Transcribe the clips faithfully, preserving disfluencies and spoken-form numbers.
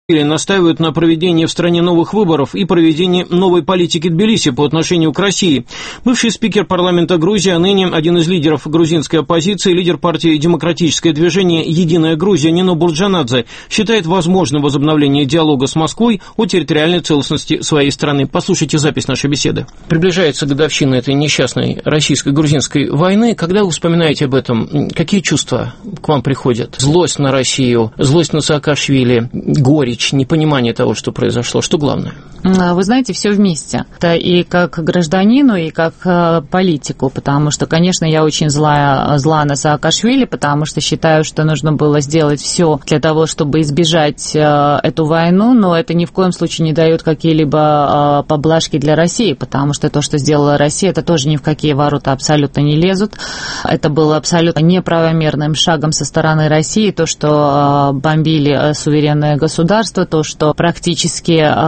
настаивают на проведении в стране новых выборов и проведении новой политики Тбилиси по отношению к России. Бывший спикер парламента Грузии, а ныне один из лидеров грузинской оппозиции, лидер партии «Демократическое движение. Единая Грузия» Нино Бурджанадзе считает возможным возобновление диалога с Москвой о территориальной целостности своей страны. Послушайте запись нашей беседы. Приближается годовщина этой несчастной российско-грузинской войны. Когда вы вспоминаете об этом, какие чувства к вам приходят? Злость на Россию, злость на Саакашвили, горе, непонимание того, что произошло. Что главное? Вы знаете, все вместе. Это и как гражданину, и как политику, потому что, конечно, я очень злая, зла на Саакашвили, потому что считаю, что нужно было сделать все для того, чтобы избежать эту войну, но это ни в коем случае не дает какие-либо поблажки для России, потому что то, что сделала Россия, это тоже ни в какие ворота абсолютно не лезут. Это было абсолютно неправомерным шагом со стороны России, то, что бомбили суверенное государство, то, что практически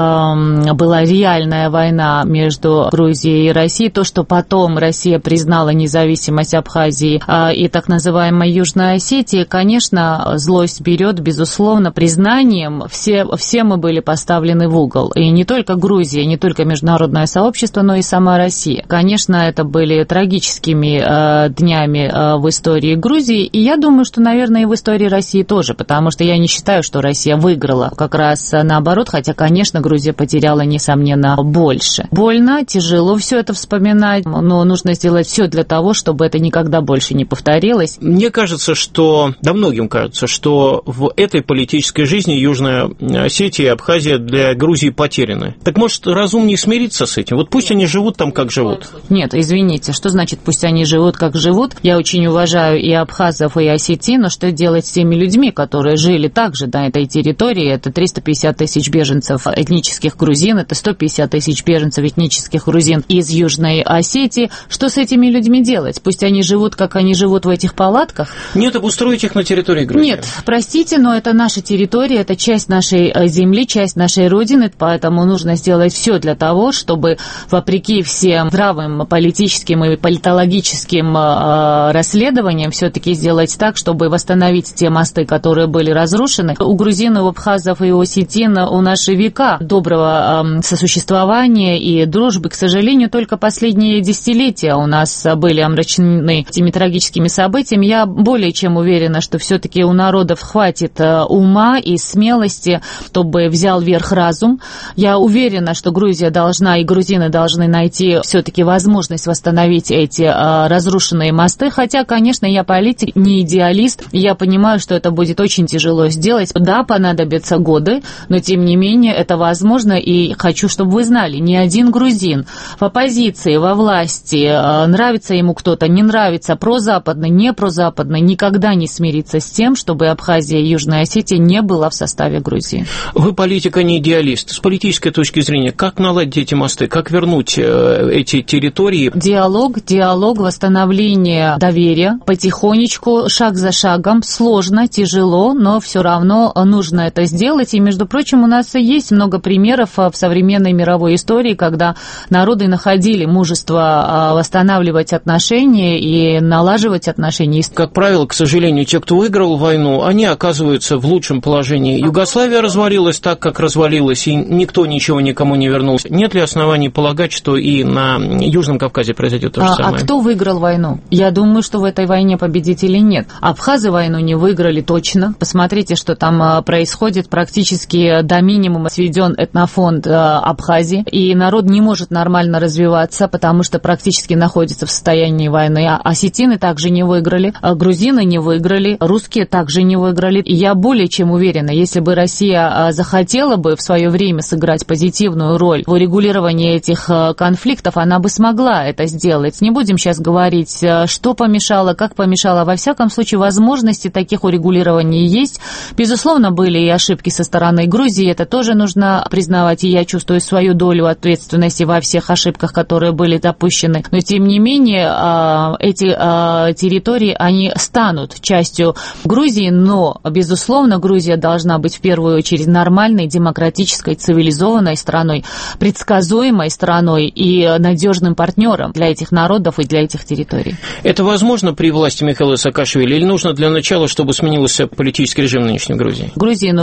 э, была реальная война между Грузией и Россией, то, что потом Россия признала независимость Абхазии э, и так называемой Южной Осетии, конечно, злость берет, безусловно, признанием. Все, все мы были поставлены в угол. И не только Грузия, не только международное сообщество, но и сама Россия. Конечно, это были трагическими э, днями э, в истории Грузии, и я думаю, что, наверное, и в истории России тоже, потому что я не считаю, что Россия выиграла. Как раз наоборот, хотя, конечно, Грузия потеряла, несомненно, больше. Больно, тяжело все это вспоминать, но нужно сделать все для того, чтобы это никогда больше не повторилось. Мне кажется, что, да многим кажется, что в этой политической жизни Южная Осетия и Абхазия для Грузии потеряны. Так может, разумнее смириться с этим? Вот пусть они живут там, как живут. Нет, извините, что значит пусть они живут, как живут? Я очень уважаю и абхазов, и осетин, но что делать с теми людьми, которые жили также на этой территории? Это триста пятьдесят тысяч беженцев этнических грузин, это сто пятьдесят тысяч беженцев этнических грузин из Южной Осетии. Что с этими людьми делать? Пусть они живут, как они живут в этих палатках? Нет, обустроить их на территории Грузии. Нет, простите, но это наша территория, это часть нашей земли, часть нашей родины, поэтому нужно сделать все для того, чтобы, вопреки всем здравым политическим и политологическим э, расследованиям, все-таки сделать так, чтобы восстановить те мосты, которые были разрушены. У грузин, у абхазов и у осетин у наши века доброго э, сосуществования и дружбы. К сожалению, только последние десятилетия у нас были омрачены этими трагическими событиями. Я более чем уверена, что все-таки у народов хватит э, ума и смелости, чтобы взял верх разум. Я уверена, что Грузия должна и грузины должны найти все-таки возможность восстановить эти э, разрушенные мосты. Хотя, конечно, я политик, не идеалист. Я понимаю, что это будет очень тяжело сделать. Да, понадобятся годы, но тем не менее это возможно, и хочу, чтобы вы знали, ни один грузин в оппозиции, во власти, нравится ему кто-то, не нравится, прозападный, не прозападный, никогда не смирится с тем, чтобы Абхазия и Южная Осетия не была в составе Грузии. Вы политик, а не идеалист. С политической точки зрения, как наладить эти мосты, как вернуть эти территории? Диалог, диалог, восстановление доверия, потихонечку, шаг за шагом, сложно, тяжело, но все равно нужно это сделать. И, между прочим, у нас есть много примеров в современной мировой истории, когда народы находили мужество восстанавливать отношения и налаживать отношения. Как правило, к сожалению, те, кто выиграл войну, они оказываются в лучшем положении. Югославия развалилась так, как развалилась, и никто ничего никому не вернулся. Нет ли оснований полагать, что и на Южном Кавказе произойдет то же а, самое? А кто выиграл войну? Я думаю, что в этой войне победителей нет. Абхазы войну не выиграли точно. Посмотрите, что там происходит. Практически до минимума сведен этнофонд Абхазии, и народ не может нормально развиваться, потому что практически находится в состоянии войны. А осетины также не выиграли, грузины не выиграли, русские также не выиграли. И я более чем уверена, если бы Россия захотела бы в свое время сыграть позитивную роль в урегулировании этих конфликтов, она бы смогла это сделать. Не будем сейчас говорить, что помешало, как помешало. Во всяком случае, возможности таких урегулирований есть. Безусловно, были и ошибки со стороны Грузии, это тоже нужно признавать, и я чувствую свою долю ответственности во всех ошибках, которые были допущены. Но, тем не менее, эти территории, они станут частью Грузии, но, безусловно, Грузия должна быть в первую очередь нормальной, демократической, цивилизованной страной, предсказуемой страной и надежным партнером для этих народов и для этих территорий. Это возможно при власти Михаила Саакашвили или нужно для начала, чтобы сменился политический режим нынешней Грузии? Грузии нужны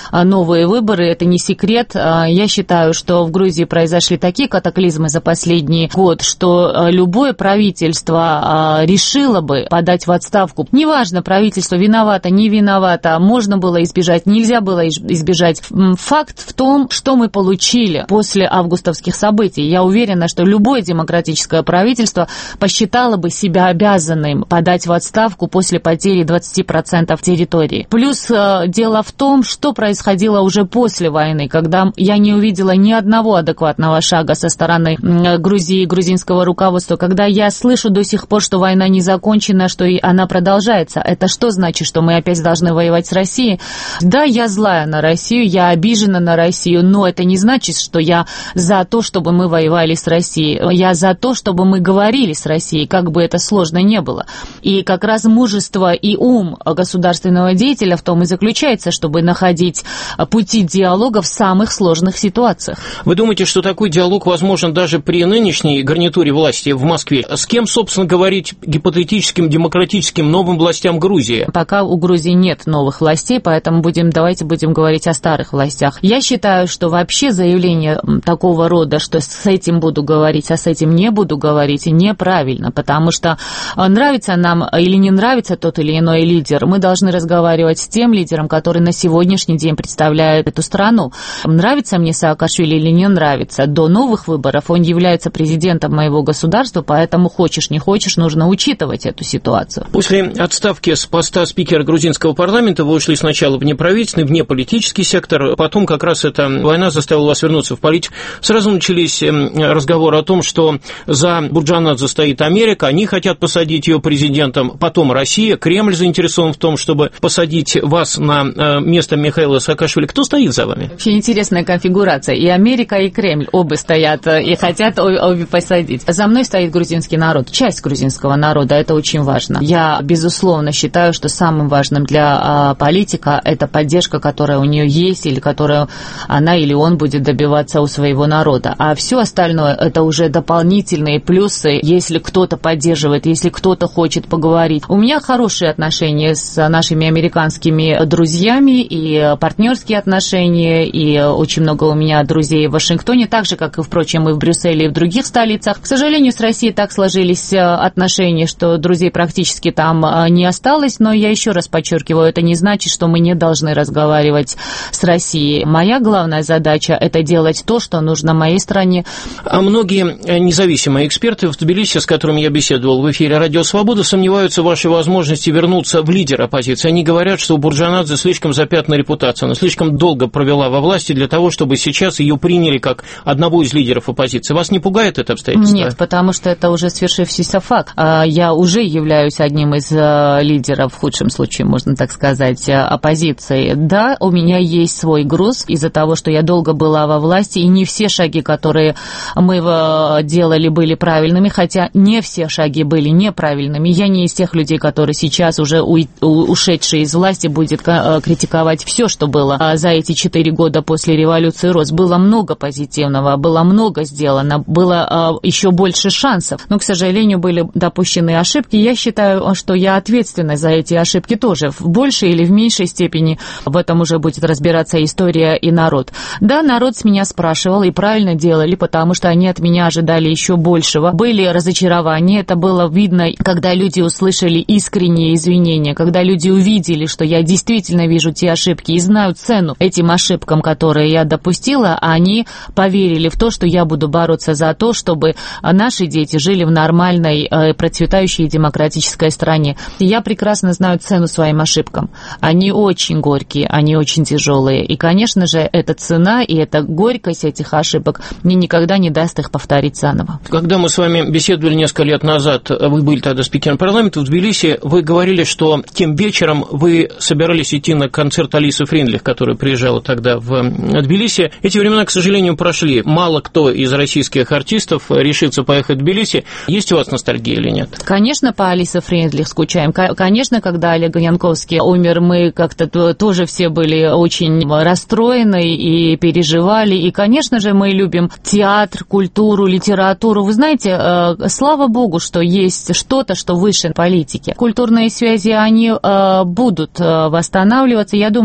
новые выборы, это не секрет. Я считаю, что в Грузии произошли такие катаклизмы за последний год, что любое правительство решило бы подать в отставку. Неважно, правительство виновато, не виновато, можно было избежать, нельзя было избежать. Факт в том, что мы получили после августовских событий. Я уверена, что любое демократическое правительство посчитало бы себя обязанным подать в отставку после потери двадцати процентов территории. Плюс э, дело в том, что происходило уже после войны, когда я не увидела ни одного адекватного шага со стороны э, Грузии и грузинского руководства, когда я слышу до сих пор, что война не закончена, что и она продолжается. Это что значит, что мы опять должны воевать с Россией? Да, я злая на Россию, я обижена на Россию, но это не значит, что я за то, чтобы мы воевали с Россией. Я за то, чтобы мы говорили с Россией, как бы это сложно не было. И как раз мужество и ум государственного деятеля в том и заключается, чтобы находить пути диалога в самых сложных ситуациях. Вы думаете, что такой диалог возможен даже при нынешней гарнитуре власти в Москве? С кем, собственно, говорить гипотетическим демократическим новым властям Грузии? Пока у Грузии нет новых властей, поэтому будем, давайте будем говорить о старых властях. Я считаю, что вообще заявление такого рода, что с этим буду говорить, а с этим не буду говорить, неправильно, потому что нравится нам или не нравится тот или иной лидер, мы должны разговаривать с тем лидером, который на сегодняшний день представляет эту страну. Нравится мне Саакашвили или не нравится, до новых выборов он является президентом моего государства, поэтому хочешь не хочешь, нужно учитывать эту ситуацию. После отставки с поста спикера грузинского парламента вы ушли сначала в неправительственный, внеполитический сектор, потом как раз эта война заставила вас вернуться в политику. Сразу начались разговоры о том, что за Бурджанадзе стоит Америка, они хотят посадить ее президентом, потом Россия, Кремль заинтересован в том, чтобы посадить вас на место Михаила Саакашвили. Кто стоит за вами? Вообще интересная конфигурация. И Америка, и Кремль оба стоят и хотят обе посадить. За мной стоит грузинский народ, часть грузинского народа, это очень важно. Я, безусловно, считаю, что самым важным для политика это поддержка, которая у нее есть, или которую она или он будет добиваться у своего народа. А все остальное это уже дополнительные плюсы, если кто-то поддерживает, если кто-то хочет поговорить. У меня хорошие отношения с нашими американскими друзьями и партнерские отношения, и очень много у меня друзей в Вашингтоне, так же, как и, впрочем, и в Брюсселе, и в других столицах. К сожалению, с Россией так сложились отношения, что друзей практически там не осталось, но я еще раз подчеркиваю, это не значит, что мы не должны разговаривать с Россией. Моя главная задача – это делать то, что нужно моей стране. А многие независимые эксперты в Тбилиси, с которыми я беседовал в эфире «Радио Свобода», сомневаются в вашей возможности вернуться в лидер оппозиции. Они говорят, что у Бурджанадзе слишком запятнана репутация, она слишком долго провела во власти для того, чтобы сейчас ее приняли как одного из лидеров оппозиции. Вас не пугает это обстоятельство? Нет, потому что это уже свершившийся факт. Я уже являюсь одним из лидеров, в худшем случае, можно так сказать, оппозиции. Да, у меня есть свой груз из-за того, что я долго была во власти, и не все шаги, которые мы делали, были правильными, хотя не все шаги были неправильными. Я не из тех людей, которые сейчас уже ушедшие из власти будет критиковать все, что было за эти четыре года после революции РОС. Было много позитивного, было много сделано, было еще больше шансов. Но, к сожалению, были допущены ошибки. Я считаю, что я ответственна за эти ошибки тоже. В большей или в меньшей степени в этом уже будет разбираться история и народ. Да, народ с меня спрашивал, и правильно делали, потому что они от меня ожидали еще большего. Были разочарования, это было видно, когда люди услышали искренние извинения, когда люди увидели, что я действительно вижу те ошибки и знаю цену этим ошибкам, которые я допустила, а они поверили в то, что я буду бороться за то, чтобы наши дети жили в нормальной, процветающей демократической стране. И я прекрасно знаю цену своим ошибкам. Они очень горькие, они очень тяжелые. И, конечно же, эта цена и эта горькость этих ошибок мне никогда не даст их повторить заново. Когда мы с вами беседовали несколько лет назад, вы были тогда спикером парламента в Тбилиси, вы говорили, что тем вечером вы собирались идти на концерт Алисы Фрейндлих, которая приезжала тогда в Тбилиси. Эти времена, к сожалению, прошли. Мало кто из российских артистов решится поехать в Тбилиси. Есть у вас ностальгия или нет? Конечно, по Алисе Фрейндлих скучаем. Конечно, когда Олег Янковский умер, мы как-то тоже все были очень расстроены и переживали. И, конечно же, мы любим театр, культуру, литературу. Вы знаете, слава богу, что есть что-то, что выше политики. Культурные связи, они будут восстанавливаться. Я думаю, что и политика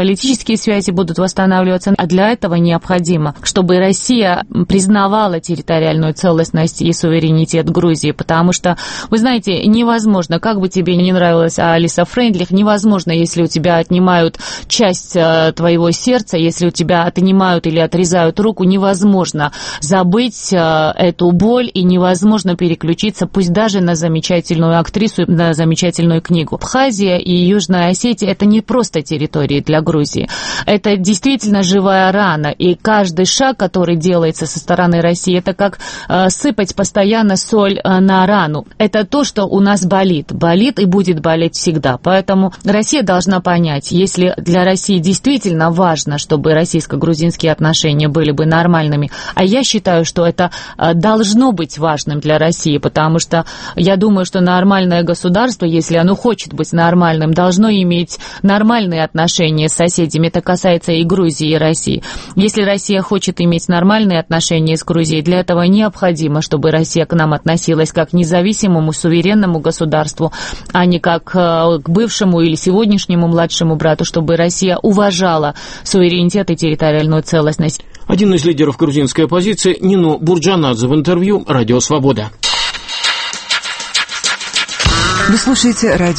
политические связи будут восстанавливаться, а для этого необходимо, чтобы Россия признавала территориальную целостность и суверенитет Грузии, потому что, вы знаете, невозможно, как бы тебе не нравилась Алиса Фрейндлих, невозможно, если у тебя отнимают часть твоего сердца, если у тебя отнимают или отрезают руку, невозможно забыть эту боль и невозможно переключиться, пусть даже на замечательную актрису, на замечательную книгу. Абхазия и Южная Осетия – это не просто территории для Грузии, это действительно живая рана, и каждый шаг, который делается со стороны России, это как э, сыпать постоянно соль э, на рану. Это то, что у нас болит, болит и будет болеть всегда. Поэтому Россия должна понять, если для России действительно важно, чтобы российско-грузинские отношения были бы нормальными, а я считаю, что это э, должно быть важным для России, потому что я думаю, что нормальное государство, если оно хочет быть нормальным, должно иметь нормальные отношения с соседями. Это касается и Грузии, и России. Если Россия хочет иметь нормальные отношения с Грузией, для этого необходимо, чтобы Россия к нам относилась как к независимому, суверенному государству, а не как к бывшему или сегодняшнему младшему брату, чтобы Россия уважала суверенитет и территориальную целостность. Один из лидеров грузинской оппозиции Нино Бурджанадзе в интервью «Радио Свобода». Вы слушаете радио